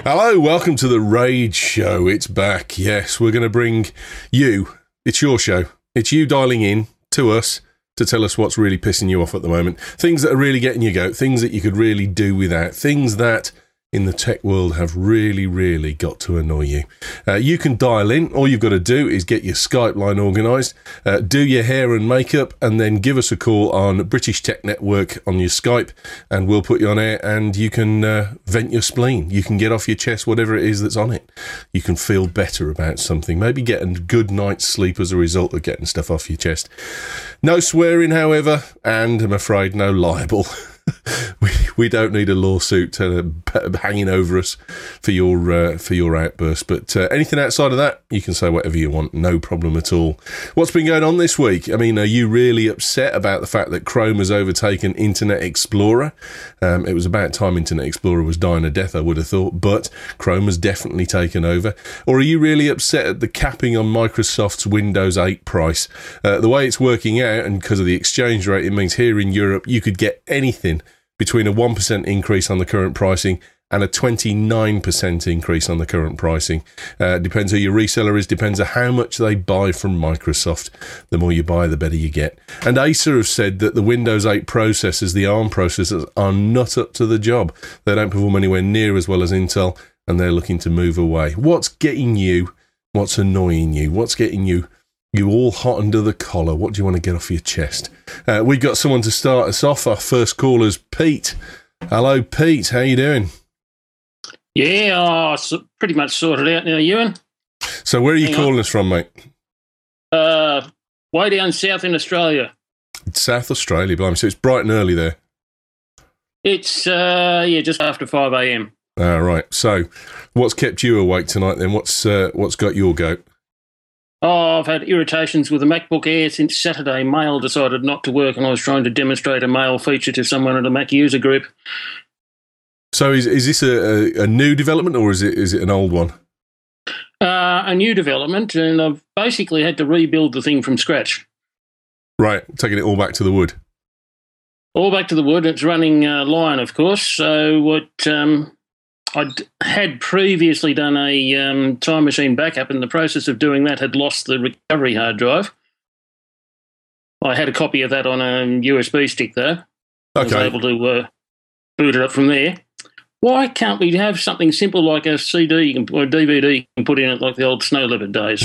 Hello, welcome to the Rage Show. It's back. Yes, we're going to bring you, it's your show. It's you dialing in to us to tell us what's really pissing you off at the moment. Things that are really getting you goat, things that you could really do without, things that in the tech world have really, really got to annoy you. You can dial in. All you've got to do is get your Skype line organised, do your hair and makeup, and then give us a call on British Tech Network on your Skype, and we'll put you on air, and you can vent your spleen. You can get off your chest whatever it is that's on it. You can feel better about something. Maybe get a good night's sleep as a result of getting stuff off your chest. No swearing, however, and I'm afraid no libel. We don't need a lawsuit hanging over us for your outburst. But anything outside of that, you can say whatever you want, no problem at all. What's been going on this week? I mean, are you really upset about the fact that Chrome has overtaken Internet Explorer? It was about time Internet Explorer was dying a death, I would have thought, but Chrome has definitely taken over. Or are you really upset at the capping on Microsoft's Windows 8 price? The way it's working out, and because of the exchange rate, it means here in Europe you could get anything between a 1% increase on the current pricing and a 29% increase on the current pricing. Depends who your reseller is, depends on how much they buy from Microsoft. The more you buy, the better you get. And Acer have said that the Windows 8 processors, the ARM processors, are not up to the job. They don't perform anywhere near as well as Intel, and they're looking to move away. What's getting you? What's annoying you? What's getting you all hot under the collar? What do you want to get off your chest? We've got someone to start us off. Our first caller's Pete. Hello, Pete. How you doing? Yeah, pretty much sorted out now, Ewan. So where are you calling us from, mate? Way down south in Australia. South Australia, blimey. So it's bright and early there. It's, just after 5 a.m. Right. So what's kept you awake tonight then? What's got your goat? Oh, I've had irritations with the MacBook Air since Saturday. Mail decided not to work, and I was trying to demonstrate a mail feature to someone at a Mac user group. So is this a new development, or is it an old one? A new development, and I've basically had to rebuild the thing from scratch. Right, taking it all back to the wood. All back to the wood. It's running Lion, of course. So what I'd had previously done a Time Machine backup. In the process of doing that, had lost the recovery hard drive. I had a copy of that on a USB stick, though. Okay. I was able to boot it up from there. Why can't we have something simple like a CD or a DVD you can put in it like the old snow leopard days?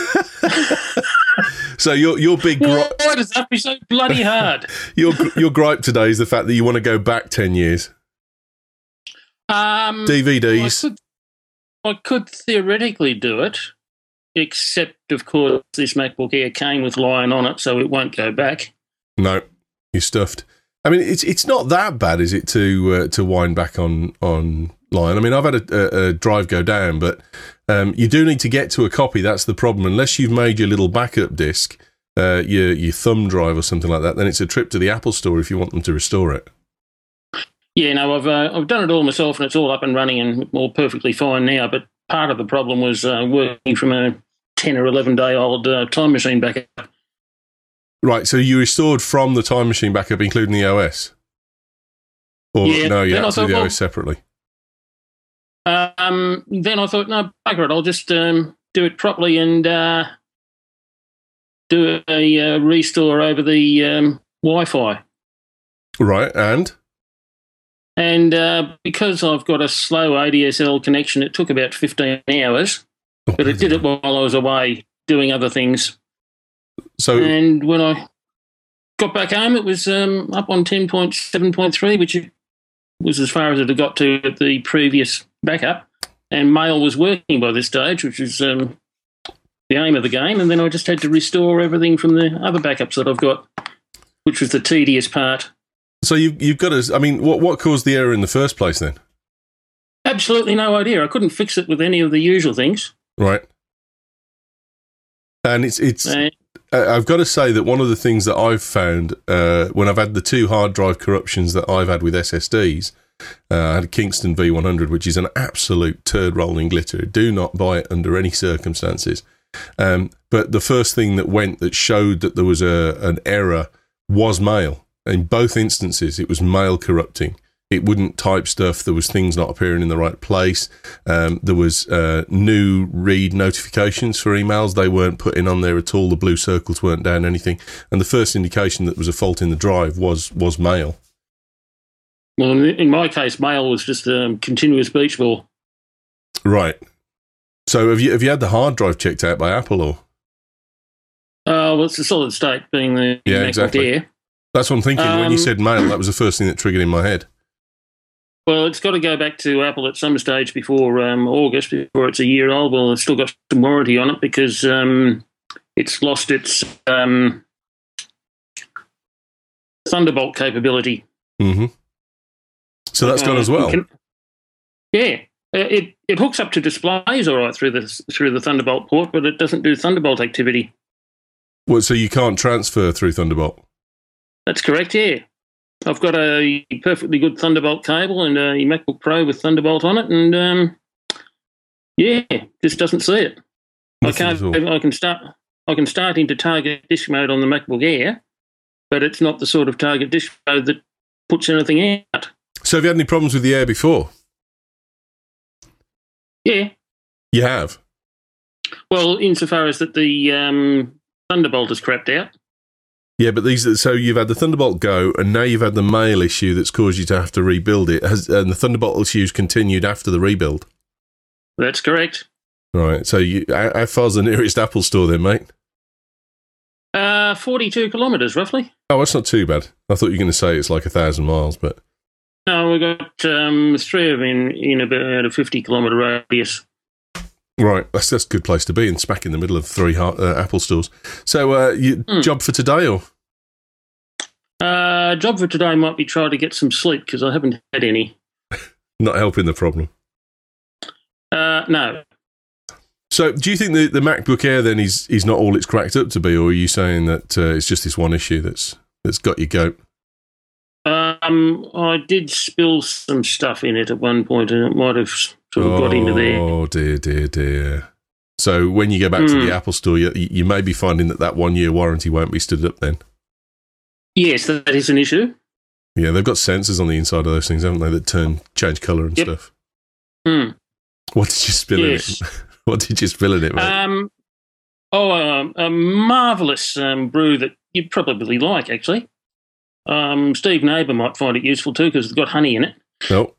So your big gripe... Why does that be so bloody hard? Your gripe today is the fact that you want to go back 10 years. DVDs. I could theoretically do it, except, of course, this MacBook Air came with Lion on it, so it won't go back. No, you're stuffed. I mean, it's not that bad, is it, to wind back on Lion? I mean, I've had a drive go down, but you do need to get to a copy. That's the problem. Unless you've made your little backup disk, your thumb drive or something like that, then it's a trip to the Apple Store if you want them to restore it. Yeah, no, I've done it all myself, and it's all up and running and all perfectly fine now. But part of the problem was working from a 10 or 11-day-old Time Machine backup. Right, so you restored from the Time Machine backup, including the OS? Or no, you had to do the OS separately? Then I thought, no, bugger it, I'll just do it properly and do a restore over the Wi-Fi. Right, and? And because I've got a slow ADSL connection, it took about 15 hours, but it did it while I was away doing other things. And when I got back home, it was up on 10.7.3, which was as far as it had got to at the previous backup. And Mail was working by this stage, which is the aim of the game. And then I just had to restore everything from the other backups that I've got, which was the tedious part. So you've got to... I mean, what caused the error in the first place then? Absolutely no idea. I couldn't fix it with any of the usual things. Right. And it's I've got to say that one of the things that I've found when I've had the two hard drive corruptions that I've had with SSDs, I had a Kingston V100, which is an absolute turd rolling glitter. Do not buy it under any circumstances. But the first thing that showed that there was an error was Mail. In both instances, it was Mail corrupting. It wouldn't type stuff. There was things not appearing in the right place. There was new read notifications for emails. They weren't put in on there at all. The blue circles weren't down anything. And the first indication that there was a fault in the drive was mail. Well, in my case, mail was just a continuous beach ball. Right. So have you had the hard drive checked out by Apple or? Well, it's the solid state being the MacBook exactly. Air. That's what I'm thinking. When you said mail, that was the first thing that triggered in my head. Well, it's got to go back to Apple at some stage before August, before it's a year old. Well, it's still got some warranty on it because it's lost its Thunderbolt capability. Mm-hmm. So that's gone as well. It hooks up to displays all right through the Thunderbolt port, but it doesn't do Thunderbolt activity. Well, so you can't transfer through Thunderbolt? That's correct, yeah. I've got a perfectly good Thunderbolt cable and a MacBook Pro with Thunderbolt on it, and just doesn't see it. I can start into target disk mode on the MacBook Air, but it's not the sort of target disk mode that puts anything out. So have you had any problems with the Air before? Yeah. You have? Well, insofar as that the Thunderbolt has crapped out. Yeah, but so you've had the Thunderbolt go, and now you've had the mail issue that's caused you to have to rebuild it. And the Thunderbolt issues continued after the rebuild? That's correct. Right, so how far's the nearest Apple store then, mate? 42 kilometres, roughly. Oh, that's not too bad. I thought you were going to say it's like 1,000 miles, but... No, we've got three of them in about a 50-kilometre radius. Right, that's a good place to be, and smack in the middle of three Apple stores. So, job for today, or? Job for today might be trying to get some sleep, because I haven't had any. Not helping the problem? No. So, do you think the MacBook Air, then, is not all it's cracked up to be, or are you saying that it's just this one issue that's got your goat? I did spill some stuff in it at one point, and it might have sort of got into there. Oh, dear. So when you go back to the Apple Store, you may be finding that 1 year warranty won't be stood up then? Yes, that is an issue. Yeah, they've got sensors on the inside of those things, haven't they, that change colour and stuff? Mm. What did you spill in it? What did you spill in it, mate? A marvellous brew that you'd probably like, actually. Steve Neighbour might find it useful too because it's got honey in it. Oh.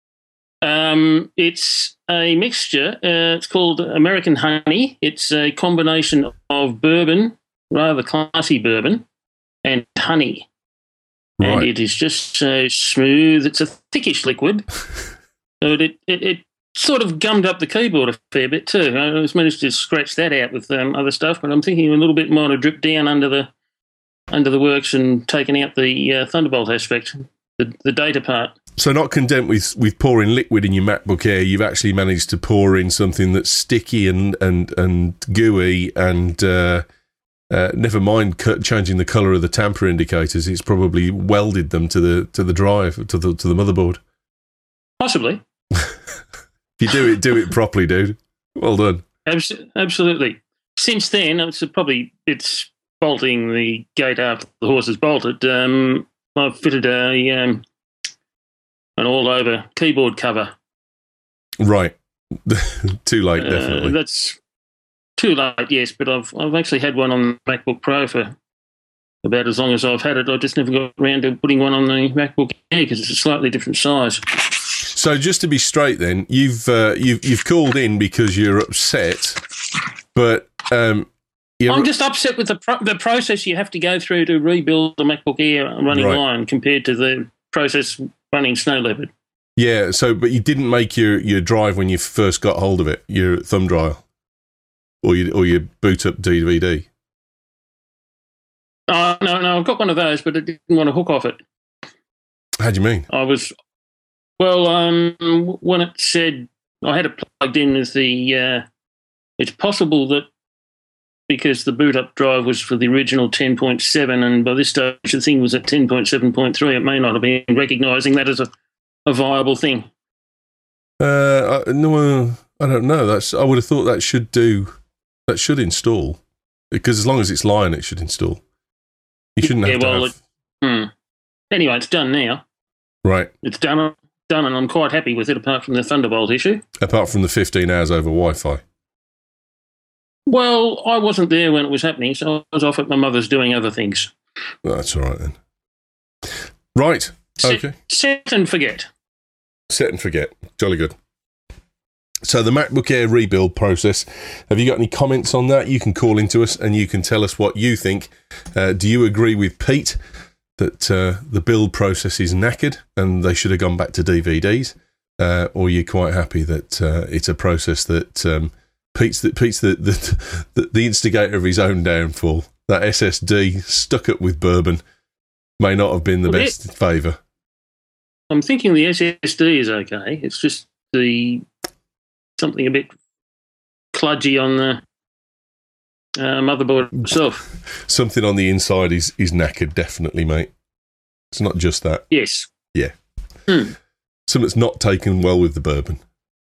It's a mixture. It's called American Honey. It's a combination of bourbon, rather classy bourbon, and honey. Right. And it is just so smooth. It's a thickish liquid. So it sort of gummed up the keyboard a fair bit too. I managed to scratch that out with other stuff, but I'm thinking a little bit might have dripped down under the works and taken out the Thunderbolt aspect, the data part. So not content with pouring liquid in your MacBook Air, you've actually managed to pour in something that's sticky and gooey and never mind changing the colour of the tamper indicators. It's probably welded them to the drive, to the motherboard. Possibly. If you do it properly, dude. Well done. Absolutely. Since then, it's bolting the gate after the horse is bolted. I've fitted an all-over keyboard cover. Right. Too late, definitely. That's too late, yes, but I've actually had one on the MacBook Pro for about as long as I've had it. I just never got around to putting one on the MacBook Air because it's a slightly different size. So just to be straight then, you've called in because you're upset, but... I'm just upset with the process you have to go through to rebuild the MacBook Air running line compared to the process running Snow Leopard. Yeah, but you didn't make your drive when you first got hold of it, your thumb drive, or your boot up DVD. No, I've got one of those, but it didn't want to hook off it. How do you mean? When it said I had it plugged in with the, it's possible that because the boot up drive was for the original 10.7 and by this stage the thing was at 10.7.3, it may not have been recognising that as a viable thing. No, I don't know. I would have thought that should install, because as long as it's Lion, it should install. You shouldn't have to have... Anyway, it's done now. Right. It's done, and I'm quite happy with it, apart from the Thunderbolt issue. Apart from the 15 hours over Wi-Fi. Well, I wasn't there when it was happening, so I was off at my mother's doing other things. That's all right then. Right. Okay. Set and forget. Set and forget. Jolly good. So the MacBook Air rebuild process, have you got any comments on that? You can call into us and you can tell us what you think. Do you agree with Pete that the build process is knackered and they should have gone back to DVDs? Or are you quite happy that it's a process that Pete's the instigator of his own downfall? That SSD stuck up with bourbon may not have been the best favour. I'm thinking the SSD is okay. It's just something a bit kludgy on the motherboard itself. Something on the inside is knackered, definitely, mate. It's not just that. Yes. Yeah. Something's not taken well with the bourbon.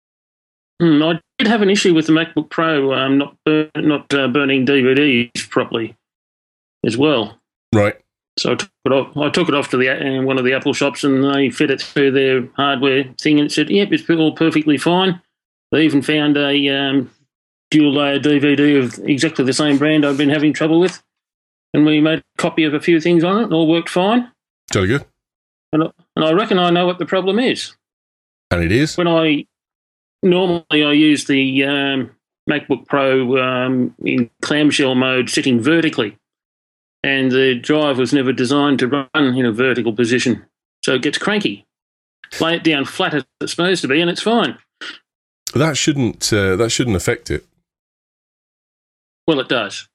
I did have an issue with the MacBook Pro not burning DVDs properly as well. Right. So I took it off to one of the Apple shops, and they fed it through their hardware thing, and it said, "Yep, it's all perfectly fine." They even found a dual-layer DVD of exactly the same brand I've been having trouble with, and we made a copy of a few things on it, and all worked fine. Jolly good. And I reckon I know what the problem is. And it is? Normally I use the MacBook Pro in clamshell mode sitting vertically, and the drive was never designed to run in a vertical position, so it gets cranky. Lay it down flat as it's supposed to be, and it's fine. That shouldn't affect it. Well, it does.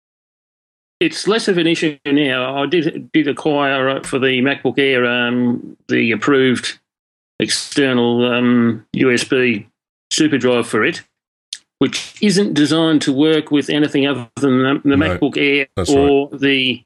It's less of an issue now. I did acquire for the MacBook Air the approved external USB super drive for it, which isn't designed to work with anything other than the MacBook Air or the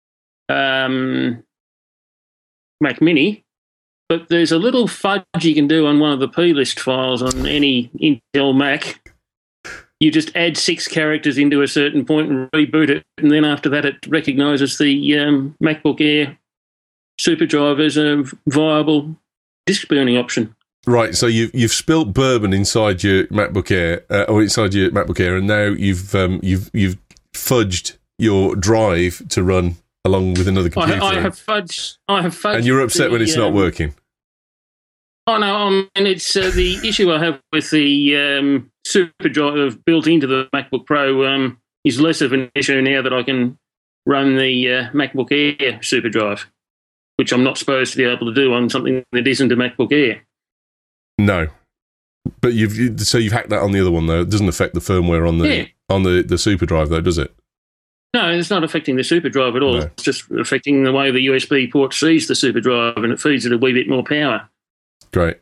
Mac Mini. But there's a little fudge you can do on one of the plist files on any Intel Mac. You just add 6 characters into a certain point and reboot it, and then after that it recognises the MacBook Air SuperDrive as a viable disk burning option. Right, so you've spilt bourbon inside your MacBook Air, and now you've fudged your drive to run along with another computer. I have fudged. And you're upset when it's not working. Oh no! And it's the issue I have with the SuperDrive built into the MacBook Pro is less of an issue now that I can run the MacBook Air SuperDrive, which I'm not supposed to be able to do on something that isn't a MacBook Air. No, but you've hacked that on the other one though. It doesn't affect the firmware on the SuperDrive though, does it? No, it's not affecting the SuperDrive at all. No. It's just affecting the way the USB port sees the SuperDrive, and it feeds it a wee bit more power. Great.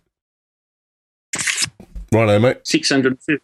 Righto, mate. 650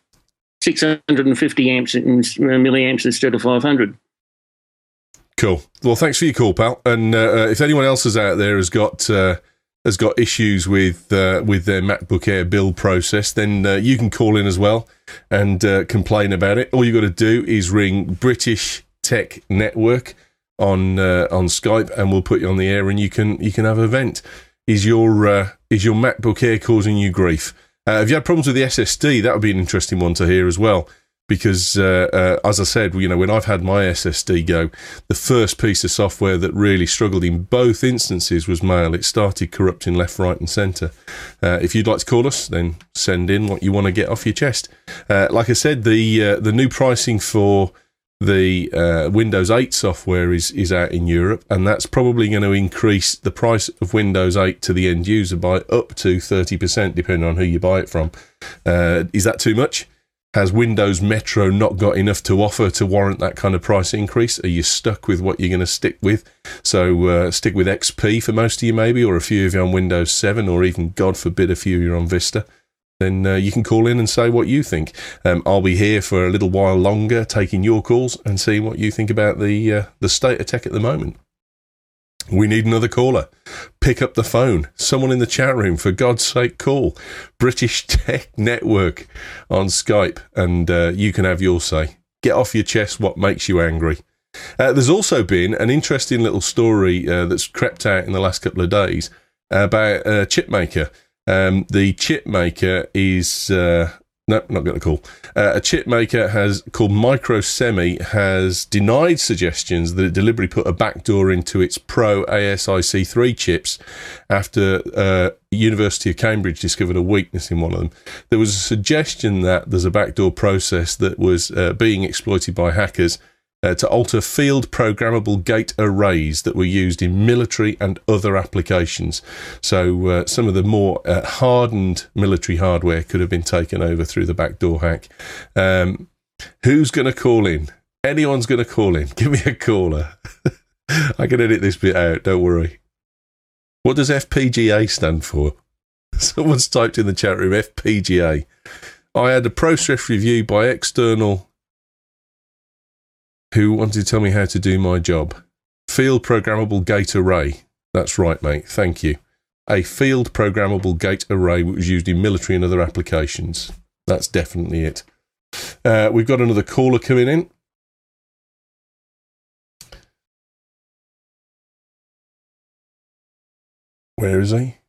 milliamps instead of 500. Cool. Well, thanks for your call, pal. And if anyone else is out there has got issues with their MacBook Air build process, then you can call in as well and complain about it. All you got to do is ring British Tech Network on Skype, and we'll put you on the air, and you can have a vent. Is your MacBook Air causing you grief? If you had problems with the SSD, that would be an interesting one to hear as well. Because as I said, when I've had my SSD go, the first piece of software that really struggled in both instances was Mail. It started corrupting left, right, and centre. If you'd like to call us, then send in what you want to get off your chest. Like I said, the new pricing for the Windows 8 software is out in Europe, and that's probably going to increase the price of Windows 8 to the end user by up to 30%, depending on who you buy it from. Is that too much? Has Windows Metro not got enough to offer to warrant that kind of price increase? Are you stuck with what you're going to stick with? So stick with XP for most of you maybe, or a few of you on Windows 7, or even, God forbid, a few of you on Vista. Then you can call in and say what you think. I'll be here for a little while longer, taking your calls and seeing what you think about the state of tech at the moment. We need another caller. Pick up the phone. Someone in the chat room, for God's sake, call. British Tech Network on Skype, and you can have your say. Get off your chest what makes you angry. There's also been an interesting little story that's crept out in the last couple of days about a chip maker. The chip maker is... no, not got the call. A chip maker called Microsemi has denied suggestions that it deliberately put a backdoor into its Pro ASIC3 chips after University of Cambridge discovered a weakness in one of them. There was a suggestion that there's a backdoor process that was being exploited by hackers to alter field programmable gate arrays that were used in military and other applications. So some of the more hardened military hardware could have been taken over through the backdoor hack. Who's going to call in? Anyone's going to call in. Give me a caller. I can edit this bit out, don't worry. What does FPGA stand for? Someone's typed in the chat room, FPGA. I had a process review by external who wanted to tell me how to do my job. Field programmable gate array. That's right, mate. Thank you. A field programmable gate array which was used in military and other applications. That's definitely it. We've got another caller coming in. Where is he?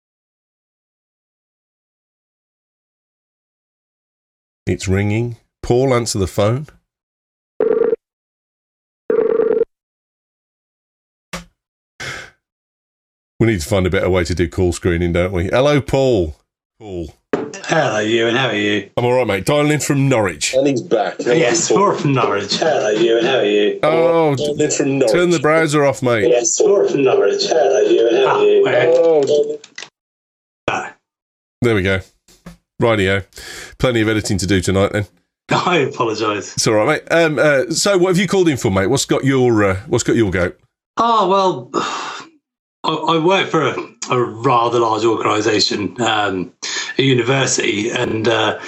It's ringing. Paul, answer the phone. We need to find a better way to do call screening, don't we? Hello, Paul. Paul. Hello, Ewan. How are you? I'm all right, mate. Dialing in from Norwich. And he's back. Hello, yes, we're from Norwich. Hello, Ewan. How are you? Oh, from Norwich. Turn the browser off, mate. Yes, we're from Norwich. Hello, Ewan. How are you? There we go. Rightio. Plenty of editing to do tonight, then. I apologise. It's all right, mate. So, what have you called in for, mate? What's got your goat? Oh, well, I work for a rather large organisation, a university, and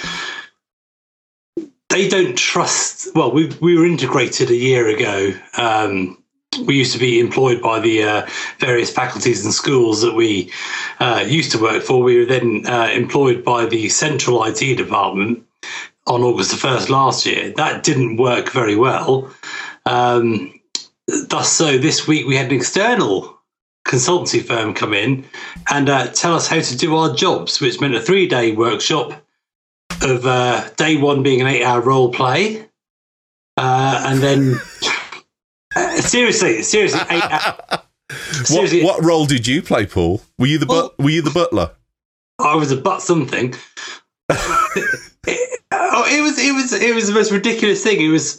they don't trust... Well, we were integrated a year ago. We used to be employed by the various faculties and schools that we used to work for. We were then employed by the central IT department on August the 1st last year. That didn't work very well. Thus, so this week we had an external consultancy firm come in and tell us how to do our jobs, which meant a 3-day workshop of day one being an 8-hour role play, and then seriously 8 hours. What role did you play, Paul? Were you the butler? I was a butt something. It was the most ridiculous thing. It was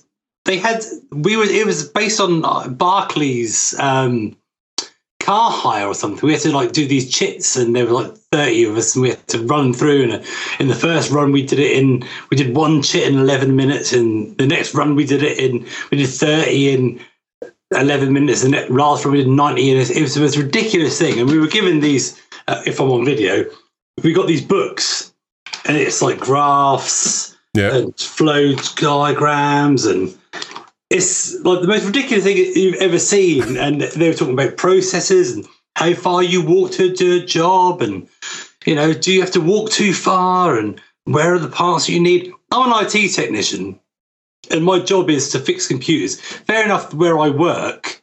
based on Barclays car hire or something. We had to do these chits, and there were 30 of us, and we had to run through. And in the first run, we did one chit in 11 minutes, and the next run we did 30 in 11 minutes, and last run we did 90. And it was the most ridiculous thing. And we were given these. If I'm on video, we got these books, and it's like graphs and flow diagrams, and it's like the most ridiculous thing you've ever seen. And they were talking about processes and how far you walk to do a job, and do you have to walk too far, and where are the parts you need. I'm an IT technician, and my job is to fix computers. Fair enough, where I work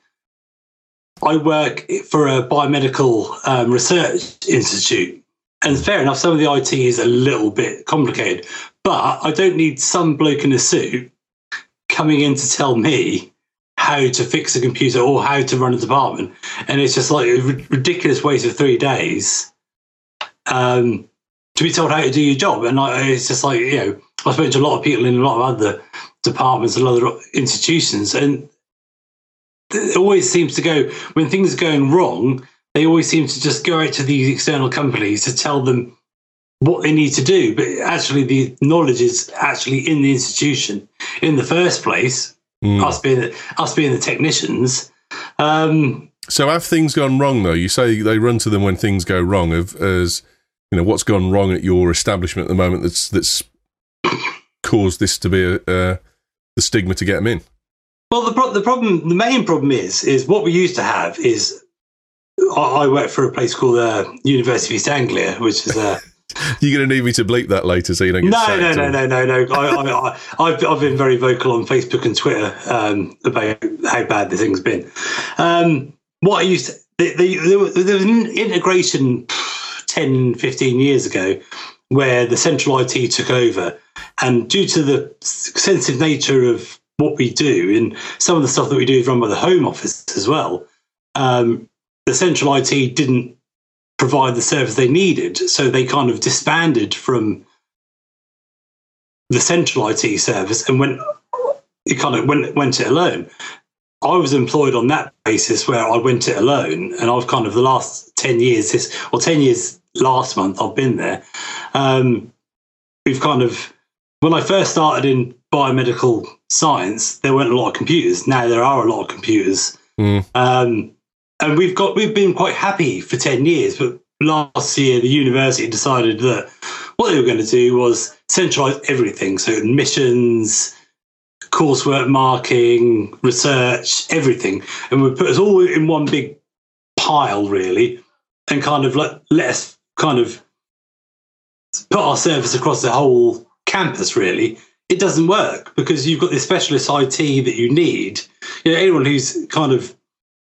for a biomedical research institute, and fair enough, some of the IT is a little bit complicated, but I don't need some bloke in a suit coming in to tell me how to fix a computer or how to run a department. And it's just like a ridiculous waste of 3 days to be told how to do your job. And it's just like, I've spoken to a lot of people in a lot of other departments and other institutions, and it always seems to go, when things are going wrong, they always seem to just go out to these external companies to tell them what they need to do. But actually, the knowledge is actually in the institution in the first place, us being the technicians. So have things gone wrong, though? You say they run to them when things go wrong. As what's gone wrong at your establishment at the moment that's caused this to be the stigma to get them in? Well, the main problem is what we used to have is, I work for a place called University of East Anglia, which is You're going to need me to bleep that later so you don't get sacked. No. I've been very vocal on Facebook and Twitter about how bad the thing's been. there was an integration 10, 15 years ago where the central IT took over. And due to the sensitive nature of what we do, and some of the stuff that we do is run by the Home Office as well, the central IT didn't provide the service they needed. So they kind of disbanded from the central IT service and went it alone. I was employed on that basis where I went it alone, and I've kind of the last 10 years, 10 years last month I've been there. We've kind of, when I first started in biomedical science, there weren't a lot of computers. Now there are a lot of computers. And we've been quite happy for 10 years, but last year the university decided that what they were going to do was centralise everything. So admissions, coursework marking, research, everything. And we put us all in one big pile, really, and kind of let us kind of put our service across the whole campus, really. It doesn't work because you've got this specialist IT that you need. You know, anyone who's kind of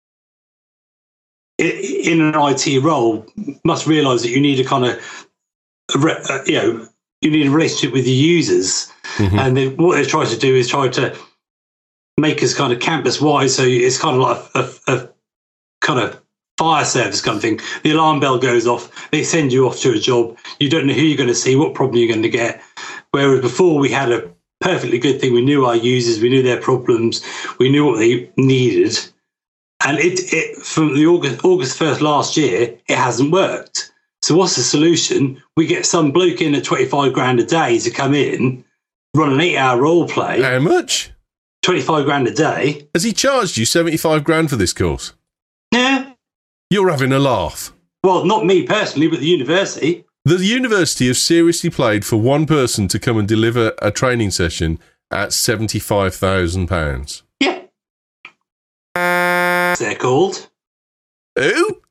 in an IT role must realise that you need a kind of, you need a relationship with the users. And what they're trying to do is try to make us kind of campus-wide. So it's kind of like a kind of fire service kind of thing. The alarm bell goes off. They send you off to a job. You don't know who you're going to see, what problem you're going to get. Whereas before we had a perfectly good thing. We knew our users. We knew their problems. We knew what they needed. And it from the August 1st last year, it hasn't worked. So what's the solution? We get some bloke in at 25 grand a day to come in, run an 8-hour role play. How much? 25 grand a day. Has he charged you 75 grand for this course? Yeah. You're having a laugh. Well, not me personally, but the university. The university have seriously played for one person to come and deliver a training session at £75,000. Yeah. They're called. Who?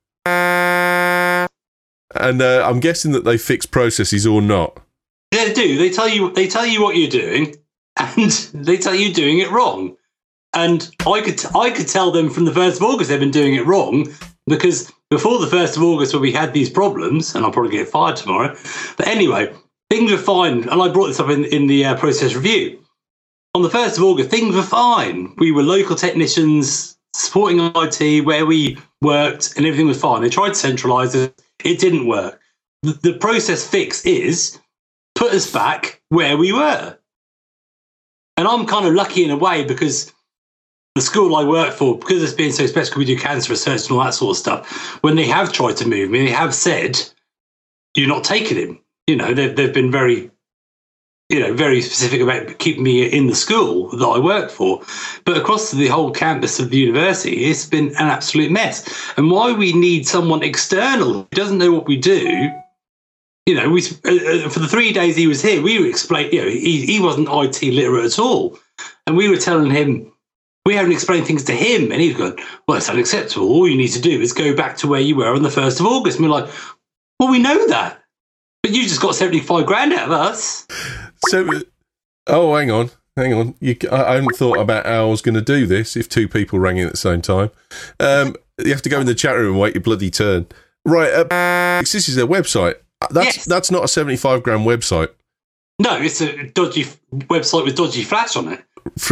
And I'm guessing that they fix processes or not. They do. They tell you what you're doing, and they tell you doing it wrong. And I could tell them from the 1st of August they've been doing it wrong, because before the 1st of August when we had these problems, and I'll probably get fired tomorrow, but anyway, things were fine. And I brought this up in the process review. On the 1st of August, things were fine. We were local technicians supporting IT where we worked, and everything was fine. They tried to centralise it. It didn't work. The process fix is put us back where we were. And I'm kind of lucky in a way because the school I work for, because it's being so special, we do cancer research and all that sort of stuff. When they have tried to move me, they have said, "You're not taking him." You know, they've been very, very specific about keeping me in the school that I work for. But across the whole campus of the university, it's been an absolute mess. And why we need someone external who doesn't know what we do. We for the 3 days he was here, we were explaining. He wasn't IT literate at all, and we were telling him. We haven't explained things to him, and he's going, "Well, it's unacceptable. All you need to do is go back to where you were on the 1st of August." And we're like, "Well, we know that, but you just got 75 grand out of us." So, hang on. I hadn't thought about how I was going to do this if two people rang in at the same time. You have to go in the chat room and wait your bloody turn. Right, this is their website. That's not a 75 grand website. No, it's a dodgy website with dodgy flash on it.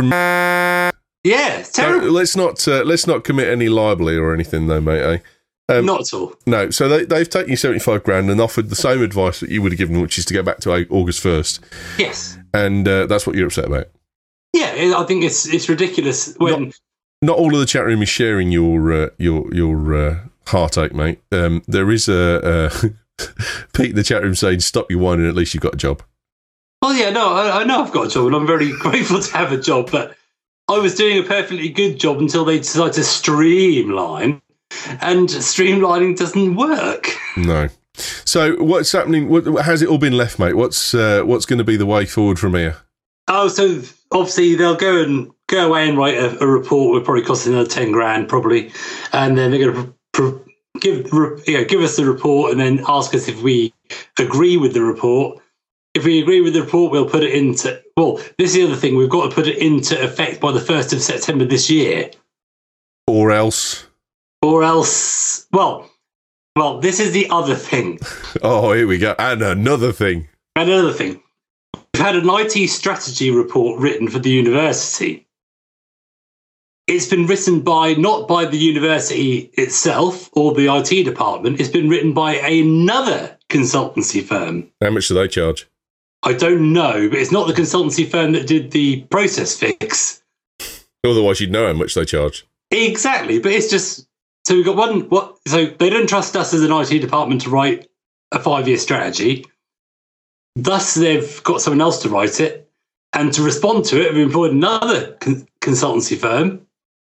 Yeah, it's terrible. So let's not commit any libel or anything, though, mate. Not at all. No. So they've taken you 75 grand and offered the same advice that you would have given, which is to go back to August 1st. Yes. And that's what you're upset about. Yeah, I think it's ridiculous when not all of the chat room is sharing your heartache, mate. There is a Pete in the chat room saying, "Stop your whining. At least you've got a job." Well, yeah, no, I know I've got a job, and I'm very grateful to have a job, but I was doing a perfectly good job until they decided to streamline, and streamlining doesn't work. No. So what's happening? How's it all been left, mate? What's going to be the way forward from here? Oh, so obviously they'll go away and write a report. Will probably cost another 10 grand, probably, and then they're going to give us the report and then ask us if we agree with the report. If we agree with the report, we'll put it into... Well, this is the other thing. We've got to put it into effect by the 1st of September this year. Or else... Or else, well, this is the other thing. Oh, here we go. And another thing. We've had an IT strategy report written for the university. It's been written not by the university itself or the IT department. It's been written by another consultancy firm. How much do they charge? I don't know, but it's not the consultancy firm that did the process fix. Otherwise, you'd know how much they charge. Exactly, but it's just... So we've got so they don't trust us as an IT department to write a 5-year strategy. Thus, they've got someone else to write it. And to respond to it, we've employed another consultancy firm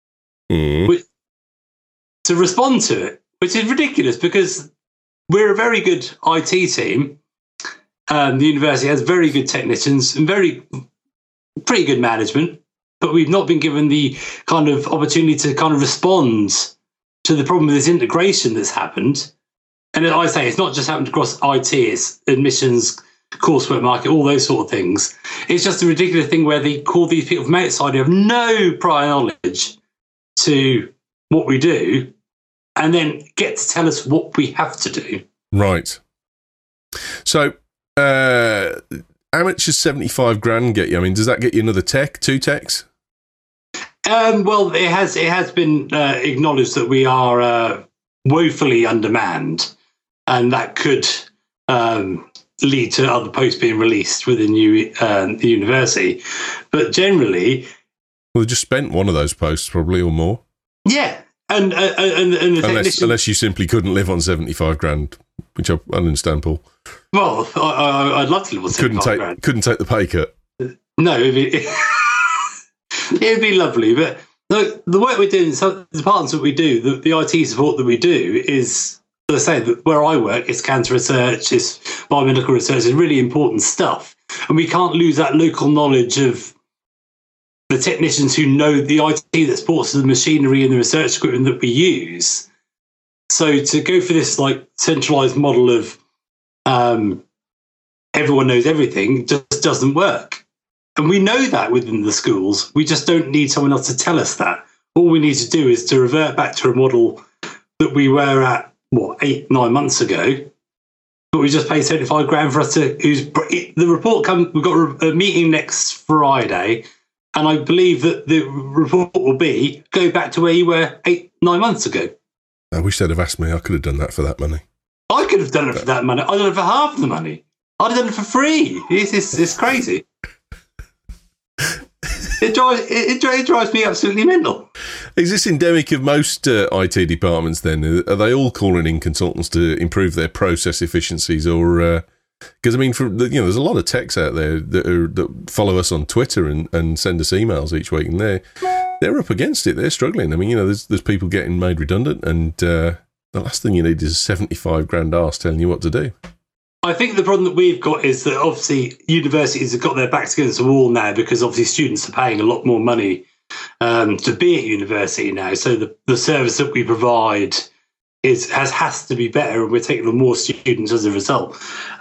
to respond to it, which is ridiculous because we're a very good IT team. The university has very good technicians and pretty good management, but we've not been given the kind of opportunity to kind of respond to the problem with this integration that's happened. And as I say, it's not just happened across IT, it's admissions, coursework market, all those sort of things. It's just a ridiculous thing where they call these people from outside who have no prior knowledge to what we do and then get to tell us what we have to do. Right. So, how much does 75 grand get you? I mean, does that get you another tech, 2 techs? Well, it has been acknowledged that we are woefully undermanned, and that could lead to other posts being released within the university. But generally, well, they just spent one of those posts, probably, or more. Yeah, and the unless you simply couldn't live on 75 grand, which I understand, Paul. Well, I'd love to live on 75 grand. Couldn't take the pay cut. No, it'd be lovely, but look, the work we're doing, so the departments that we do, the IT support that we do is, as I say, where I work, it's cancer research, it's biomedical research, it's really important stuff. And we can't lose that local knowledge of the technicians who know the IT that supports the machinery and the research equipment that we use. So to go for this like centralized model of everyone knows everything just doesn't work. And we know that within the schools. We just don't need someone else to tell us that. All we need to do is to revert back to a model that we were at, 8-9 months ago. But we just paid 75 grand for us to... the report comes... We've got a meeting next Friday, and I believe that the report will be go back to where you were 8-9 months ago. I wish they'd have asked me. I could have done that for that money. I could have done it for that money. I'd have done it for half the money. I'd have done it for free. It's crazy. It drives me absolutely mental. Is this endemic of most IT departments then? Are they all calling in consultants to improve their process efficiencies? Or because, I mean, there's a lot of techs out there that follow us on Twitter and send us emails each week, and they're up against it. They're struggling. I mean, there's people getting made redundant, and the last thing you need is a 75 grand arse telling you what to do. I think the problem that we've got is that obviously universities have got their backs against the wall now because obviously students are paying a lot more money to be at university now. So the service that we provide has to be better, and we're taking on more students as a result.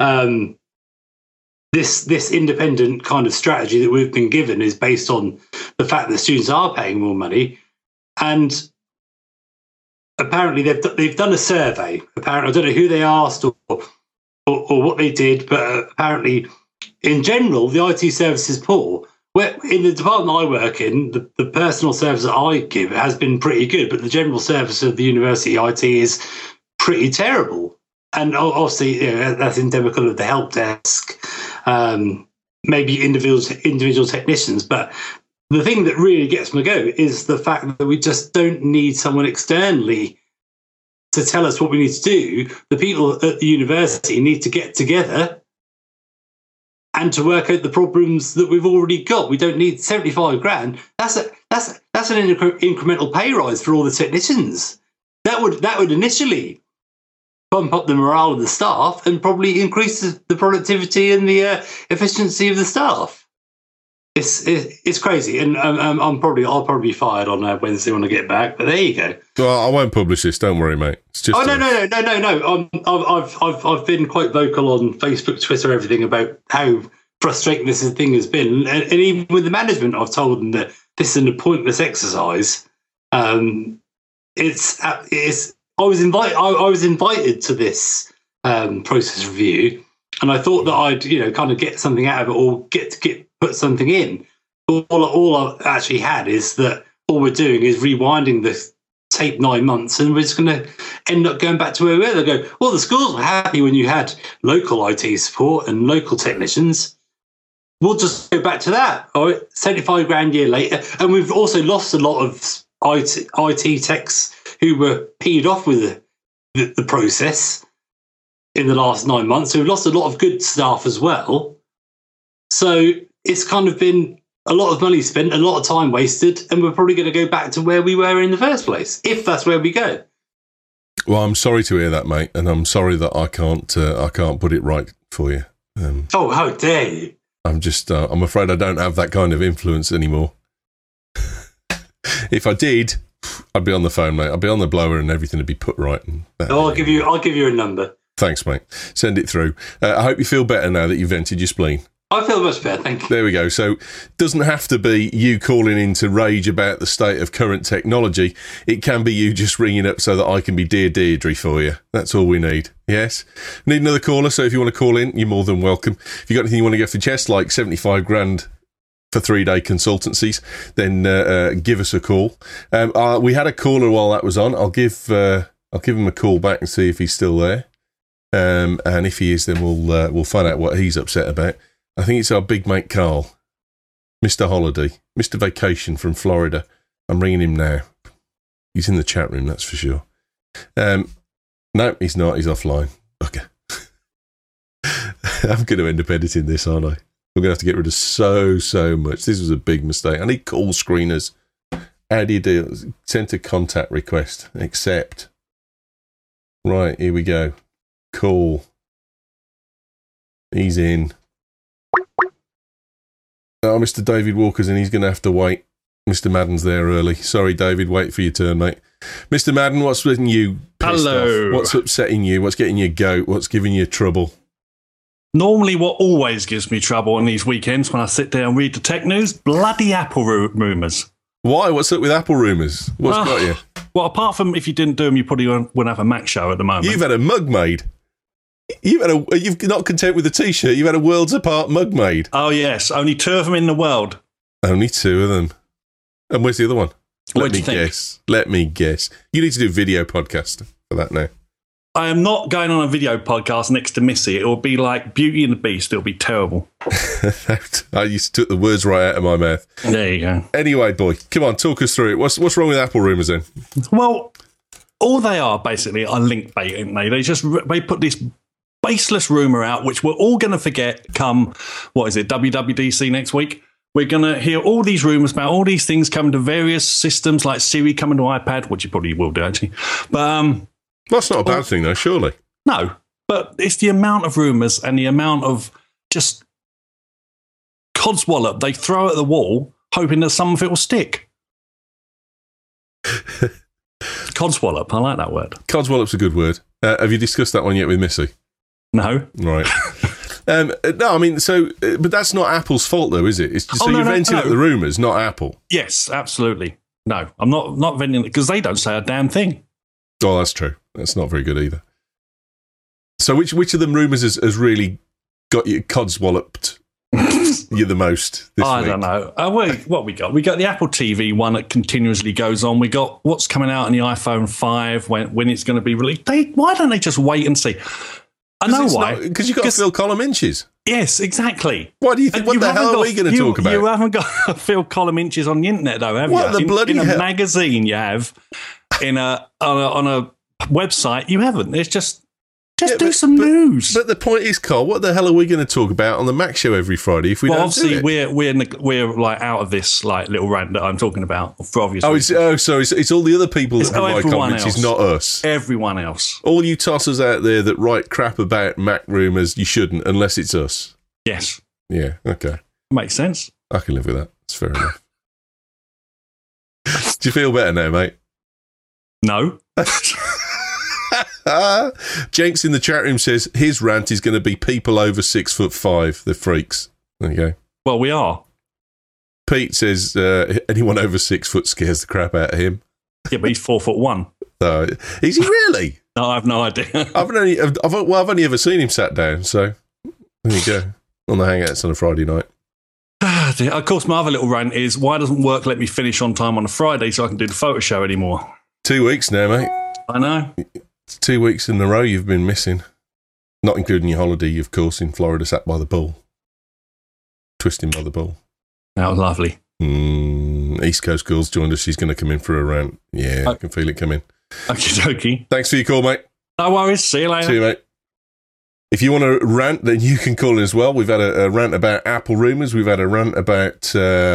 This independent kind of strategy that we've been given is based on the fact that students are paying more money, and apparently they've done a survey. Apparently, I don't know who they asked or what they did, but apparently, in general, the IT service is poor. Where in the department I work in, the personal service that I give has been pretty good, but the general service of the university IT is pretty terrible. And obviously, that's endemical of the help desk, maybe individual technicians. But the thing that really gets me go is the fact that we just don't need someone externally to tell us what we need to do. The people at the university need to get together and to work out the problems that we've already got. We don't need 75 grand. That's an incremental pay rise for all the technicians. That would initially bump up the morale of the staff and probably increase the productivity and the efficiency of the staff. It's crazy, and I'll probably be fired on Wednesday when I get back. But there you go. Well, I won't publish this. Don't worry, mate. It's just no. I've been quite vocal on Facebook, Twitter, everything about how frustrating this thing has been, and even with the management, I've told them that this is a pointless exercise. I was invited to this process review, and I thought that I'd kind of get something out of it, or put something in. All I actually had is that all we're doing is rewinding the tape 9 months, and we're just going to end up going back to where we were. They go, well, the schools were happy when you had local IT support and local technicians. We'll just go back to that. All right, 75 grand a year later, and we've also lost a lot of IT techs who were peed off with the process in the last 9 months. So we've lost a lot of good staff as well. So it's kind of been a lot of money spent, a lot of time wasted, and we're probably going to go back to where we were in the first place, if that's where we go. Well, I'm sorry to hear that, mate, and I'm sorry that I can't put it right for you. How dare you? I'm afraid I don't have that kind of influence anymore. If I did, I'd be on the phone, mate. I'd be on the blower and everything would be put right. I'll give you a number. Thanks, mate. Send it through. I hope you feel better now that you've vented your spleen. I feel much better, thank you. There we go. So it doesn't have to be you calling in to rage about the state of current technology. It can be you just ringing up so that I can be Dear Deirdre for you. That's all we need. Yes? We need another caller, so if you want to call in, you're more than welcome. If you've got anything you want to get off your chest, like 75 grand for 3-day consultancies, then give us a call. We had a caller while that was on. I'll give him a call back and see if he's still there. And if he is, then we'll find out what he's upset about. I think it's our big mate Carl, Mr. Holiday, Mr. Vacation from Florida. I'm ringing him now. He's in the chat room, that's for sure. No, he's not. He's offline. Okay. I'm going to end up editing this, aren't I? We're going to have to get rid of so much. This was a big mistake. I need call screeners. How do you do? Send a contact request. Accept. Right, here we go. Call. He's in. Oh, Mr. David Walker's in. He's going to have to wait. Mr. Madden's there early. Sorry, David. Wait for your turn, mate. Mr. Madden, what's getting you pissed off? What's upsetting you? What's getting you goat? What's giving you trouble? Normally, what always gives me trouble on these weekends when I sit there and read the tech news, bloody Apple rumours. Why? What's up with Apple rumours? What's got you? Well, apart from if you didn't do them, you probably wouldn't have a Mac show at the moment. You've had a mug made. You're not content with the T-shirt. You've had a worlds apart mug made. Oh, yes. Only 2 of them in the world. Only 2 of them. And where's the other one? Let me guess. Let me guess. You need to do video podcast for that now. I am not going on a video podcast next to Missy. It will be like Beauty and the Beast. It will be terrible. I used to took the words right out of my mouth. There you go. Anyway, boy, come on, talk us through it. What's wrong with Apple rumours then? Well, all they are basically are link bait, aren't they? They put this baseless rumour out, which we're all going to forget come, WWDC next week. We're going to hear all these rumours about all these things coming to various systems, like Siri coming to iPad, which you probably will do, actually. But that's not a bad thing, though, surely. No, but it's the amount of rumours and the amount of just codswallop they throw at the wall, hoping that some of it will stick. Codswallop, I like that word. Codswallop's a good word. Have you discussed that one yet with Missy? No. Right. No, I mean, but that's not Apple's fault, though, is it? It's just, you're venting up the rumours, not Apple. Yes, absolutely. No, I'm not venting it because they don't say a damn thing. Oh, that's true. That's not very good either. So which of them rumours has really got you codswalloped you the most this week? I don't know. What we got? We got the Apple TV one that continuously goes on. We got what's coming out on the iPhone 5, when it's going to be released. Why don't they just wait and see? I know why. Because you've got to fill column inches. Yes, exactly. Why do you think? What the hell are we going to talk about? You haven't got to fill column inches on the internet, though, have you? What the bloody hell? In a magazine you have, on a website you haven't. It's just do some news. But the point is, Carl, what the hell are we going to talk about on the Mac Show every Friday if we don't do it? Obviously, we're like out of this like little rant that I'm talking about for obvious reasons. So it's all the other people that provide comments. It's not us. Everyone else. All you tossers out there that write crap about Mac rumours, you shouldn't, unless it's us. Yes. Yeah. Okay. Makes sense. I can live with that. It's fair enough. Do you feel better now, mate? No. Jenks in the chat room says his rant is going to be people over 6'5", the freaks. There you go. Well, we are. Pete says anyone over 6 foot scares the crap out of him. Yeah, but he's 4'1". So, is he really? No, I have no idea. I've only ever seen him sat down. So there you go, on the Hangouts on a Friday night. Of course, my other little rant is, why doesn't work let me finish on time on a Friday so I can do the photo show anymore? 2 weeks now, mate. I know. It's 2 weeks in a row you've been missing. Not including your holiday, of course, in Florida, sat by the pool. Twisting by the pool. That was lovely. East Coast Girls joined us. She's going to come in for a rant. Yeah, I can feel it coming. Okie dokie. Thanks for your call, mate. No worries. See you later. See you, mate. If you want to rant, then you can call in as well. We've had a rant about Apple rumours. We've had a rant about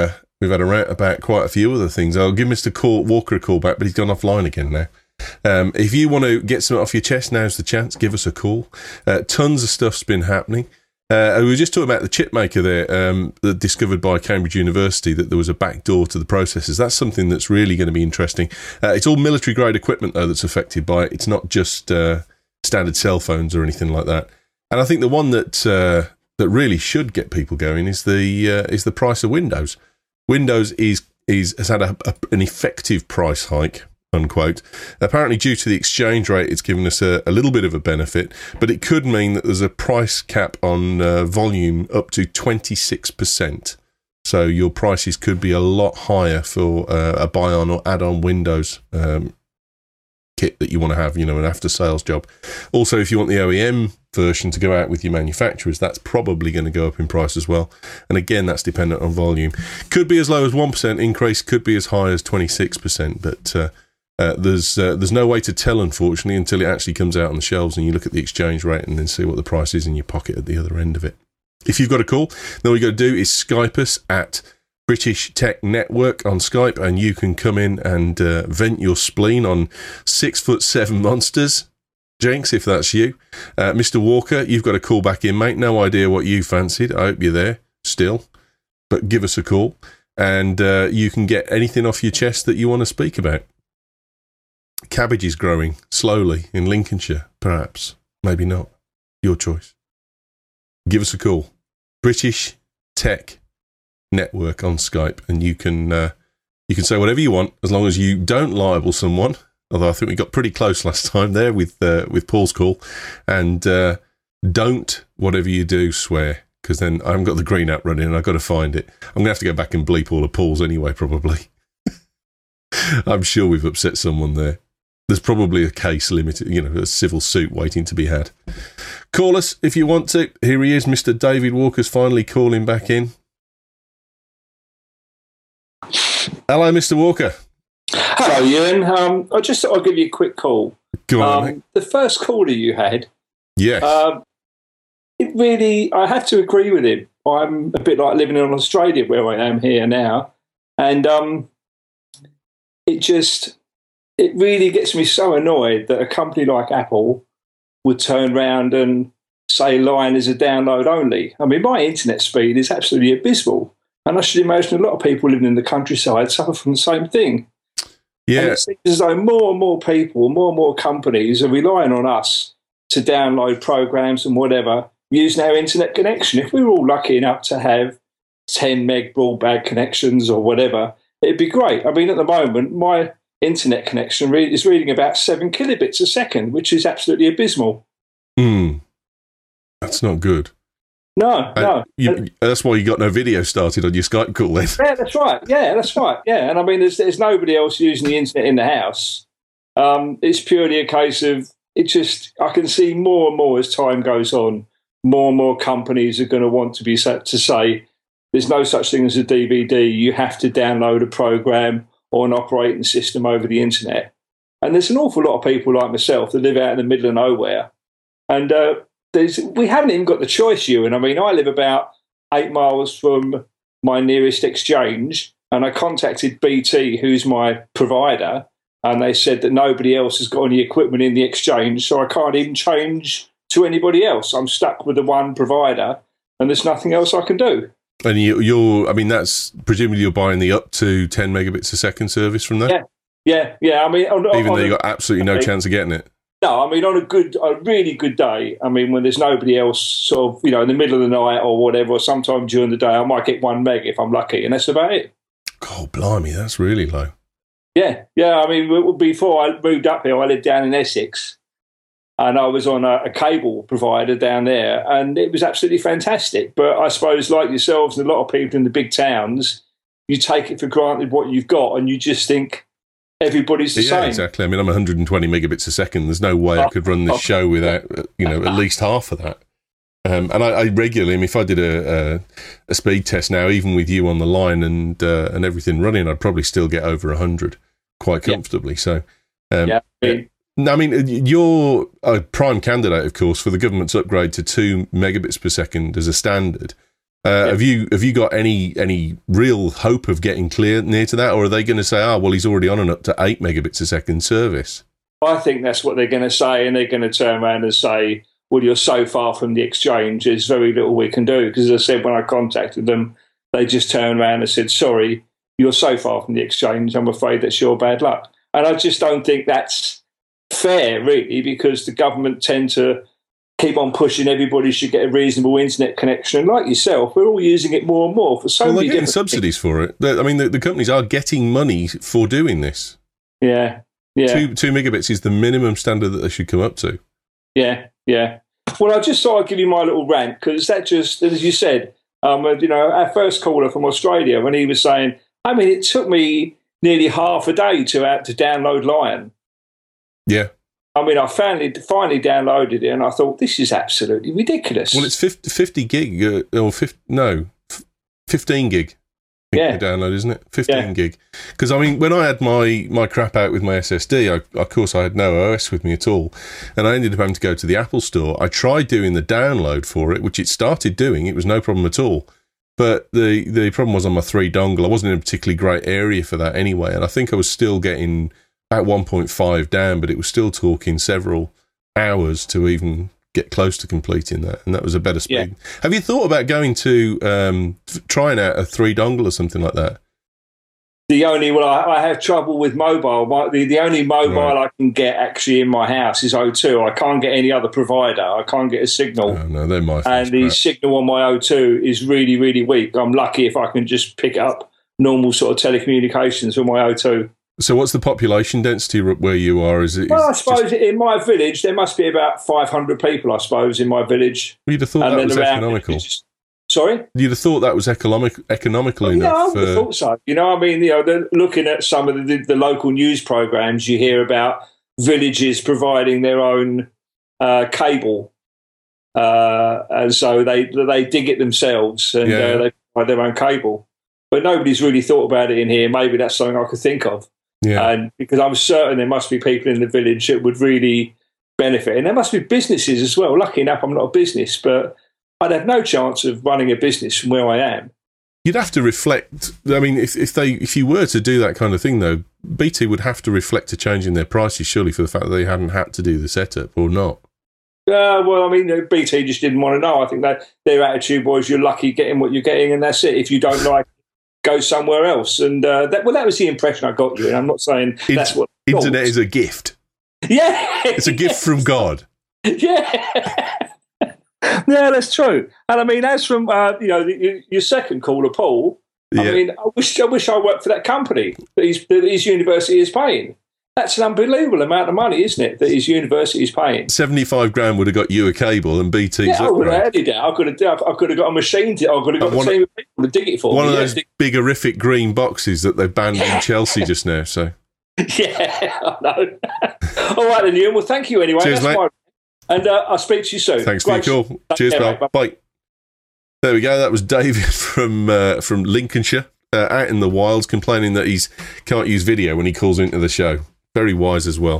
quite a few other things. I'll give Mr. Walker a call back, but he's gone offline again now. If you want to get something off your chest, now's the chance. Give us a call. Tons of stuff's been happening. We were just talking about the chip maker there, discovered by Cambridge University, that there was a back door to the processors. That's something that's really going to be interesting. It's all military grade equipment though that's affected by it. It's not just standard cell phones or anything like that. And I think the one that really should get people going is the price of Windows. Windows has had an effective price hike, unquote. Apparently, due to the exchange rate, it's given us a little bit of a benefit, but it could mean that there's a price cap on volume up to 26%. So your prices could be a lot higher for a buy-on or add-on Windows kit that you want to have, an after-sales job. Also, if you want the OEM version to go out with your manufacturers, that's probably going to go up in price as well. And again, that's dependent on volume. Could be as low as 1% increase, could be as high as 26%, but there's no way to tell, unfortunately, until it actually comes out on the shelves and you look at the exchange rate and then see what the price is in your pocket at the other end of it. If you've got a call, then all you got to do is Skype us at British Tech Network on Skype, and you can come in and vent your spleen on 6'7" monsters. Jenks, if that's you. Mr. Walker, you've got a call back in, mate. No idea what you fancied. I hope you're there still. But give us a call, and you can get anything off your chest that you want to speak about. Cabbage is growing slowly in Lincolnshire, perhaps. Maybe not. Your choice. Give us a call. British Tech Network on Skype, and you can say whatever you want as long as you don't libel someone. Although I think we got pretty close last time there with Paul's call, and don't, whatever you do, swear, because then I haven't got the green app running and I've got to find it. I'm gonna have to go back and bleep all the Paul's anyway, probably. I'm sure we've upset someone there. There's probably a case limited, a civil suit waiting to be had. Call us if you want to. Here he is, Mr. David Walker's finally calling back in. Hello, Mr. Walker. Hello, Ewan. I just thought I'd give you a quick call. Go on, mate. The first caller you had, yes. It really, I have to agree with him. I'm a bit like living in Australia where I am here now, and it really gets me so annoyed that a company like Apple would turn around and say line is a download only. I mean, my internet speed is absolutely abysmal, and I should imagine a lot of people living in the countryside suffer from the same thing. Yeah. And it seems as though more and more people, more and more companies are relying on us to download programs and whatever using our internet connection. If we were all lucky enough to have 10 meg broadband connections or whatever, it'd be great. I mean, at the moment, my internet connection is reading about 7 kilobits a second, which is absolutely abysmal. That's not good. No. That's why you got no video started on your Skype call then. Yeah, that's right. Yeah, and I mean, there's nobody else using the internet in the house. It's purely a case of I can see more and more as time goes on, more and more companies are going to want to be set to say there's no such thing as a DVD. You have to download a program or an operating system over the internet. And there's an awful lot of people like myself that live out in the middle of nowhere. And we haven't even got the choice, Ewan. I mean, I live about 8 miles from my nearest exchange, and I contacted BT, who's my provider, and they said that nobody else has got any equipment in the exchange, so I can't even change to anybody else. I'm stuck with the one provider, and there's nothing else I can do. And I mean, that's presumably you're buying the up to 10 megabits a second service from there? Yeah. I mean, even though you've got absolutely no chance of getting it. No, I mean, on a really good day, I mean, when there's nobody else sort of, in the middle of the night or whatever, or sometime during the day, I might get 1 meg if I'm lucky, and that's about it. God, blimey, that's really low. Yeah. I mean, before I moved up here, I lived down in Essex, and I was on a cable provider down there, and it was absolutely fantastic. But I suppose, like yourselves and a lot of people in the big towns, you take it for granted what you've got, and you just think everybody's the same. Exactly. I mean, I'm 120 megabits a second. There's no way I could run this show without, at least half of that. And I regularly, if I did a speed test now, even with you on the line and everything running, I'd probably still get over 100 quite comfortably. So, I mean, you're a prime candidate, of course, for the government's upgrade to 2 megabits per second as a standard. Have you got any real hope of getting near to that, or are they going to say, well, he's already on and up to 8 megabits a second service? I think that's what they're going to say, and they're going to turn around and say, well, you're so far from the exchange, there's very little we can do. Because as I said, when I contacted them, they just turned around and said, sorry, you're so far from the exchange, I'm afraid that's your bad luck. And I just don't think that's fair, really, because the government tend to keep on pushing everybody should get a reasonable internet connection. And like yourself, we're all using it more and more for so many different subsidies for it. I mean, the companies are getting money for doing this. Yeah. 2 megabits is the minimum standard that they should come up to. Yeah. Well, I just thought I'd give you my little rant, because that just, as you said, our first caller from Australia, when he was saying, I mean, it took me nearly half a day to download Lion. Yeah. I mean, I finally downloaded it, and I thought, this is absolutely ridiculous. Well, it's 50 gig, or 15 gig. I think the download, isn't it? 15 gig. Because, I mean, when I had my crap out with my SSD, of course, I had no OS with me at all, and I ended up having to go to the Apple store. I tried doing the download for it, which it started doing. It was no problem at all. But the problem was on my 3 dongle. I wasn't in a particularly great area for that anyway, and I think I was still getting about 1.5 down, but it was still talking several hours to even get close to completing that, and that was a better speed. Yeah. Have you thought about going to trying out a 3 dongle or something like that? I have trouble with mobile. The only mobile I can get actually in my house is O2. I can't get any other provider. I can't get a signal. No, they're my fault. And the signal on my O2 is really, really weak. I'm lucky if I can just pick up normal sort of telecommunications with my O2. So what's the population density where you are? I suppose in my village, there must be about 500 people, I suppose, in my village. You'd have thought that was economical. Sorry? You'd have thought that was economical enough. Yeah, I would have thought so. I mean, they're looking at some of the local news programs, you hear about villages providing their own cable. And so they dig it themselves, and they provide their own cable. But nobody's really thought about it in here. Maybe that's something I could think of. Yeah. And because I'm certain there must be people in the village that would really benefit. And there must be businesses as well. Lucky enough, I'm not a business, but I'd have no chance of running a business from where I am. You'd have to reflect. I mean, if you were to do that kind of thing, though, BT would have to reflect a change in their prices, surely, for the fact that they hadn't had to do the setup, or not? Well, I mean, BT just didn't want to know. I think that their attitude was, you're lucky getting what you're getting, and that's it. If you don't like, go somewhere else. And that was the impression I got you. And I'm not saying that's what internet is a gift. Yeah, it's a gift from God. Yeah, yeah, that's true. And I mean, as from your second caller, Paul. I mean, I wish I worked for that company that his university is paying. That's an unbelievable amount of money, isn't it, that his university is paying? 75 grand would have got you a cable, and BT's I would have had it. I could have got a machine. I could have got a team of people to dig it for me. One of those big horrific green boxes that they've banned in Chelsea just now. So yeah, I know. All right, then, Ewan. Well, thank you anyway. Cheers, mate. And I'll speak to you soon. Thanks for your call. Cheers, pal. Bye. There we go. That was David from Lincolnshire, out in the wilds, complaining that he can't use video when he calls into the show. Very wise as well.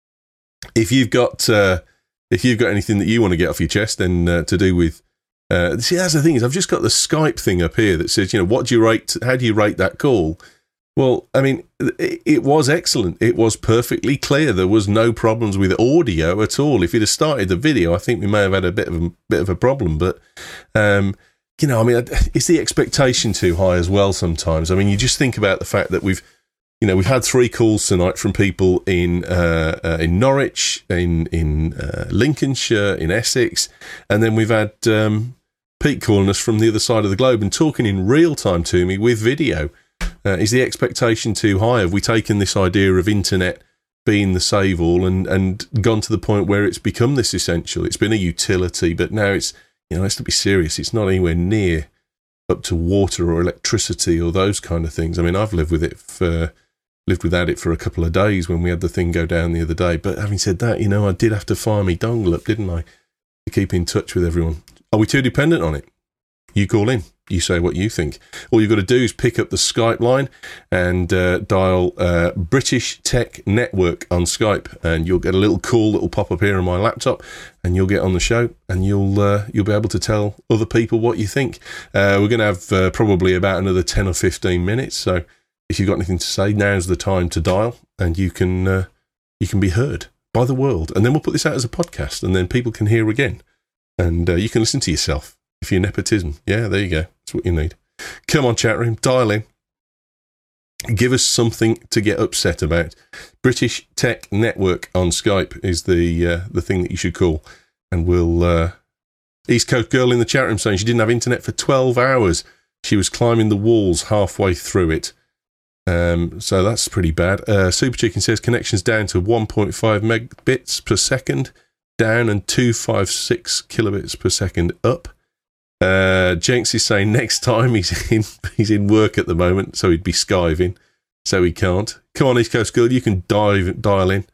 If you've got anything that you want to get off your chest, then to do with see, that's the thing, is I've just got the Skype thing up here that says, what do you rate? How do you rate that call? Well, I mean, it was excellent. It was perfectly clear. There was no problems with audio at all. If you'd have started the video, I think we may have had a bit of a problem. But I mean, is the expectation too high as well? Sometimes, I mean, you just think about the fact that we've had 3 calls tonight from people in Norwich, in Lincolnshire, in Essex, and then we've had Pete calling us from the other side of the globe and talking in real time to me with video. Is the expectation too high? Have we taken this idea of internet being the save-all and gone to the point where it's become this essential? It's been a utility, but now it's, let's be serious, it's not anywhere near up to water or electricity or those kind of things. I mean, I've lived without it for a couple of days when we had the thing go down the other day. But having said that, I did have to fire me dongle up, didn't I, to keep in touch with everyone. Are we too dependent on it? You call in. You say what you think. All you've got to do is pick up the Skype line and dial British Tech Network on Skype, and you'll get a little call that will pop up here on my laptop, and you'll get on the show, and you'll be able to tell other people what you think. We're going to have probably about another 10 or 15 minutes, so if you've got anything to say, now's the time to dial, and you can be heard by the world. And then we'll put this out as a podcast, and then people can hear again, and you can listen to yourself. If you're nepotism, yeah, there you go. That's what you need. Come on, chat room, dial in. Give us something to get upset about. British Tech Network on Skype is the thing that you should call. And we'll... East Coast girl in the chat room saying she didn't have internet for 12 hours. She was climbing the walls halfway through it. So that's pretty bad. Super Chicken says connection's down to 1.5 megabits per second down and 256 kilobits per second up. Jenks is saying next time he's in work at the moment, so he'd be skiving, so he can't. Come on, East Coast girl, you can dial in.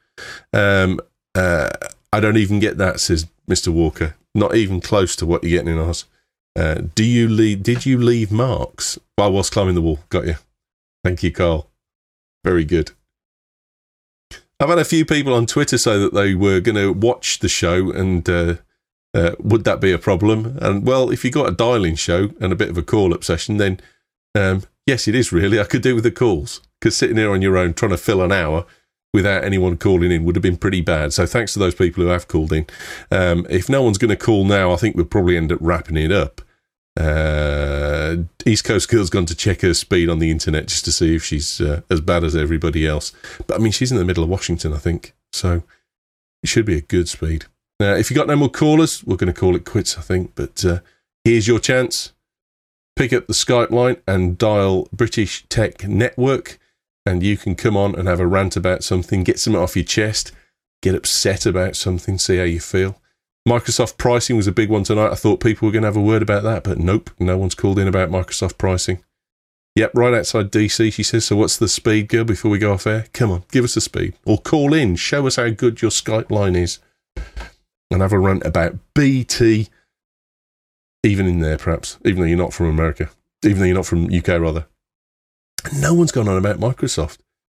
I don't even get that, says Mr. Walker. Not even close to what you're getting in ours. Did you leave marks? I was climbing the wall. Got you. Thank you, Carl. Very good. I've had a few people on Twitter say that they were going to watch the show and would that be a problem? And, well, if you got a dial-in show and a bit of a call-up session, then yes, it is really. I could do with the calls, because sitting here on your own trying to fill an hour without anyone calling in would have been pretty bad. So thanks to those people who have called in. If no one's going to call now, I think we'll probably end up wrapping it up. East Coast Girl's gone to check her speed on the internet just to see if she's as bad as everybody else. But, I mean, she's in the middle of Washington, I think. So it should be a good speed. If you got no more callers, we're going to call it quits, I think. But here's your chance. Pick up the Skype line and dial British Tech Network, and you can come on and have a rant about something, get something off your chest, get upset about something, see how you feel. Microsoft pricing was a big one tonight. I thought people were going to have a word about that, but nope, no one's called in about Microsoft pricing. Yep, right outside DC, she says. So what's the speed, girl, before we go off air? Come on, give us a speed. Or call in, show us how good your Skype line is. And have a rant about BT, even in there, perhaps, even though you're not from America, even though you're not from UK, rather. And no one's gone on about Microsoft.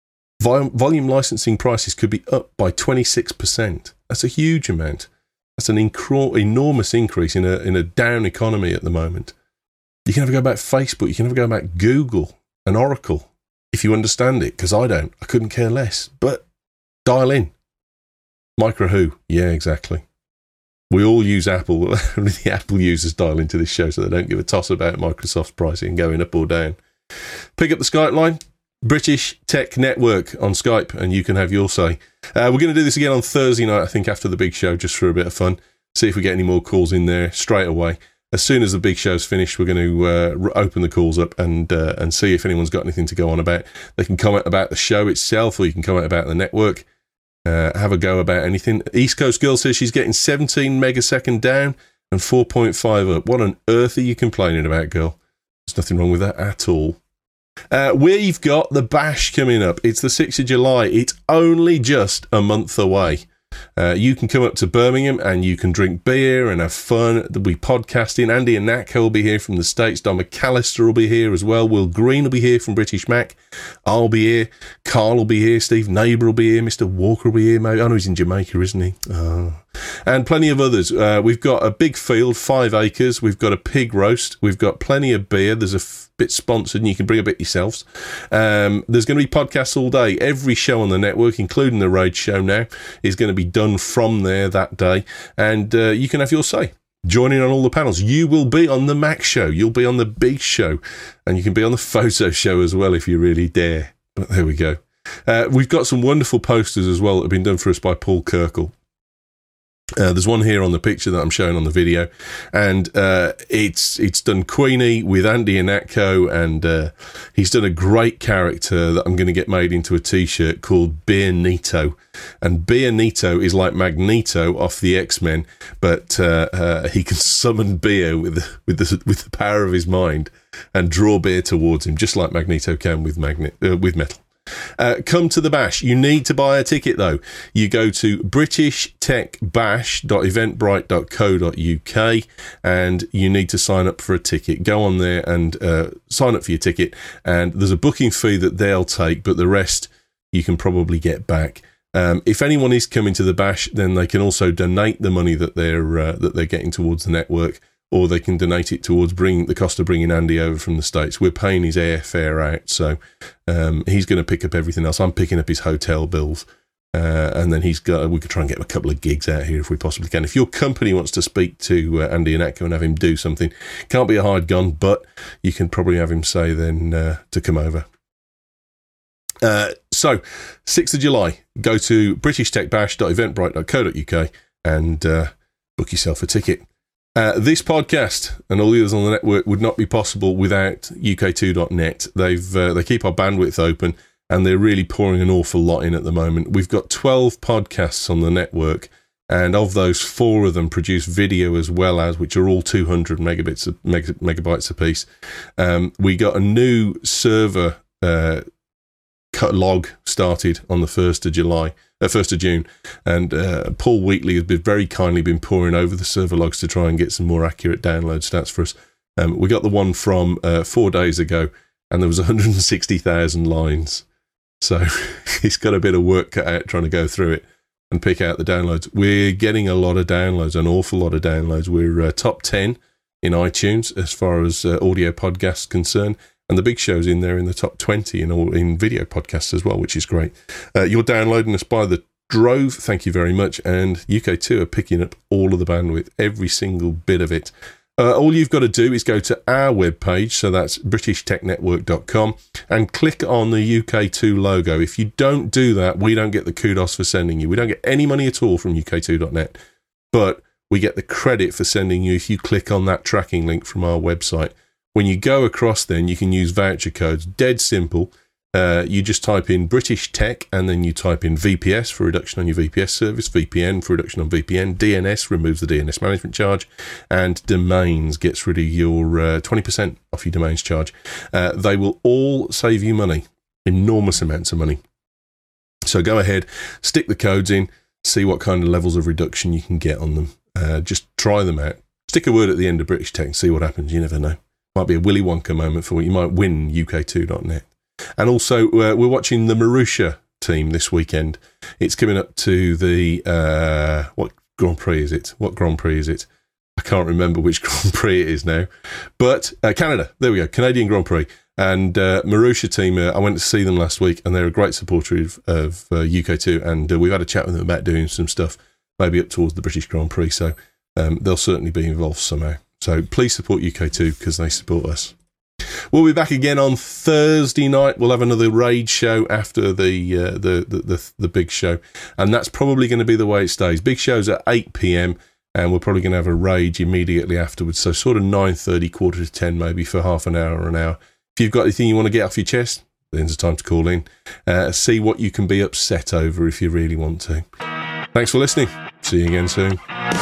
Volume licensing prices could be up by 26%. That's a huge amount. That's an enormous increase in a down economy at the moment. You can never go about Facebook. You can never go about Google and Oracle, if you understand it, because I don't. I couldn't care less. But dial in. Micro who? Yeah, exactly. We all use Apple. Only the Apple users dial into this show, so they don't give a toss about Microsoft's pricing going up or down. Pick up the Skype line, British Tech Network on Skype, and you can have your say. We're going to do this again on Thursday night, I think, after the big show, just for a bit of fun. See if we get any more calls in there straight away. As soon as the big show's finished, we're going to open the calls up and see if anyone's got anything to go on about. They can comment about the show itself, or you can comment about the network. Have a go about anything. East Coast Girl says she's getting 17 megasecond down and 4.5 up. What on earth are you complaining about, girl? There's nothing wrong with that at all. We've got the Bash coming up. It's the 6th of July. It's only just a month away. You can come up to Birmingham and you can drink beer and have fun. There'll be podcasting. Andy and Natco will be here from the States. Don McAllister will be here as well. Will Green will be here from British Mac. I'll be here. Carl will be here. Steve Neighbour will be here. Mr. Walker will be here. I know he's in Jamaica, isn't he? Oh. And plenty of others. We've got a big field, 5 acres. We've got a pig roast. We've got plenty of beer. There's a bit sponsored and you can bring a bit yourselves. There's going to be podcasts all day. Every show on the network, including the Rage Show now, is going to be done from there that day. And you can have your say. Joining on all the panels. You will be on the Mac Show. You'll be on the Big Show. And you can be on the Photo Show as well if you really dare. But there we go. We've got some wonderful posters as well that have been done for us by Paul Kirkle. There's one here on the picture that I'm showing on the video, and it's done Queenie with Andy Ihnatko, and he's done a great character that I'm going to get made into a T-shirt called Beer Nito. And Beer Nito is like Magneto off the X-Men, but he can summon beer with the power of his mind and draw beer towards him, just like Magneto can with metal. Come to the bash. You need to buy a ticket though. You go to britishtechbash.eventbrite.co.uk and you need to sign up for a ticket. Go on there and sign up for your ticket, and there's a booking fee that they'll take, but the rest you can probably get back. If anyone is coming to the bash, then they can also donate the money that they're getting towards the network, or they can donate it towards the cost of bringing Andy over from the States. We're paying his airfare out, so he's going to pick up everything else. I'm picking up his hotel bills, and then we could try and get him a couple of gigs out here if we possibly can. If your company wants to speak to Andy Ihnatko and have him do something, can't be a hard gun, but you can probably have him say then to come over. So, 6th of July, go to britishtechbash.eventbrite.co.uk and book yourself a ticket. This podcast and all the others on the network would not be possible without UK2.net. They keep our bandwidth open, and they're really pouring an awful lot in at the moment. We've got 12 podcasts on the network, and of those, 4 of them produce video as well as, which are all 200 megabytes apiece. We got a new server log started on the 1st of June, and Paul Wheatley has very kindly been pouring over the server logs to try and get some more accurate download stats for us. We got the one from 4 days ago, and there was 160,000 lines. So he's got a bit of work cut out trying to go through it and pick out the downloads. We're getting a lot of downloads, an awful lot of downloads. We're top 10 in iTunes as far as audio podcasts concerned. And the big show's in there in the top 20 in video podcasts as well, which is great. You're downloading us by the drove. Thank you very much. And UK2 are picking up all of the bandwidth, every single bit of it. All you've got to do is go to our webpage, so that's britishtechnetwork.com, and click on the UK2 logo. If you don't do that, we don't get the kudos for sending you. We don't get any money at all from UK2.net, but we get the credit for sending you if you click on that tracking link from our website. When you go across, then you can use voucher codes. Dead simple. You just type in British Tech, and then you type in VPS for reduction on your VPS service, VPN for reduction on VPN, DNS removes the DNS management charge, and domains gets rid of your 20% off your domains charge. They will all save you money, enormous amounts of money. So go ahead, stick the codes in, see what kind of levels of reduction you can get on them. Just try them out. Stick a word at the end of British Tech and see what happens. You never know. Might be a Willy Wonka moment for you. You might win UK2.net. And also, we're watching the Marussia team this weekend. It's coming up to the, what Grand Prix is it? I can't remember which Grand Prix it is now. But Canada, there we go, Canadian Grand Prix. And Marussia team, I went to see them last week, and they're a great supporter of UK2. And we've had a chat with them about doing some stuff, maybe up towards the British Grand Prix. So they'll certainly be involved somehow. So please support UK2 because they support us. We'll be back again on Thursday night. We'll have another raid show after the big show, and that's probably going to be the way it stays. Big show's at 8 p.m, and we're probably going to have a raid immediately afterwards. So sort of 9:30, 9:45 maybe for half an hour or an hour. If you've got anything you want to get off your chest, then's the time to call in. See what you can be upset over if you really want to. Thanks for listening. See you again soon.